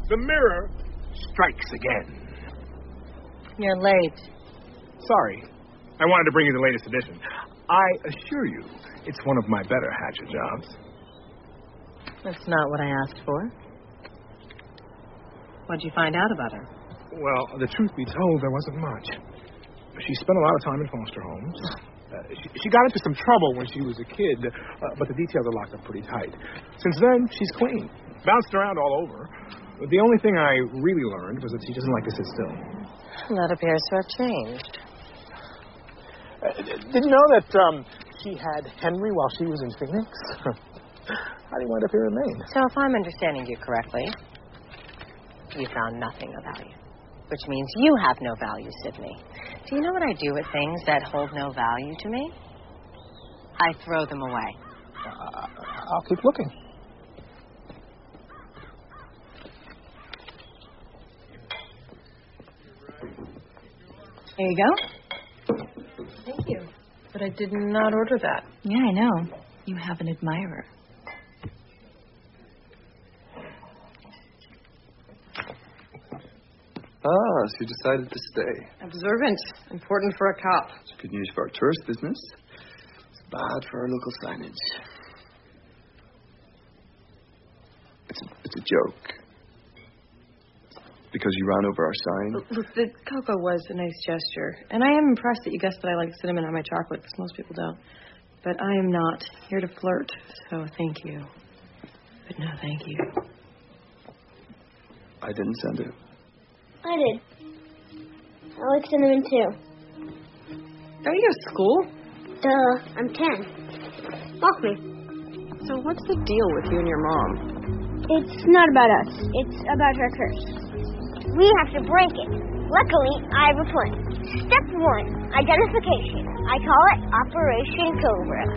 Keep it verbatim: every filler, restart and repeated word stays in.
The mirror strikes again. You're late. Sorry. I wanted to bring you the latest edition. I assure you, it's one of my better hatchet jobs. That's not what I asked for. What'd you find out about her? Well, the truth be told, there wasn't much. She spent a lot of time in foster homes. Uh, she, she got into some trouble when she was a kid, uh, but the details are locked up pretty tight. Since then, she's clean. Bounced around all over. The only thing I really learned was that she doesn't like to sit still. That appears to have changed. Uh, did you know that um, she had Henry while she was in Phoenix? How do you wind up here in Maine? So if I'm understanding you correctly, you found nothing of value. Which means you have no value, Sydney. Do you know what I do with things that hold no value to me? I throw them away. Uh, I'll keep looking. There you go. Thank you. But I did not order that. Yeah, I know. You have an admirer. Ah, so you decided to stay. Observant. Important for a cop. It's good news for our tourist business. It's bad for our local signage. It's a, it's a joke. Because you ran over our sign. Look, the cocoa was a nice gesture. And I am impressed that you guessed that I like cinnamon on my chocolate, because most people don't. But I am not here to flirt, so thank you. But no, thank you. I didn't send it. I did. I like cinnamon too. Are you at school? Duh, I'm ten. Walk me. So what's the deal with you and your mom? It's not about us. It's about her curse. We have to break it. Luckily, I have a plan. Step one, identification. I call it Operation Cobra.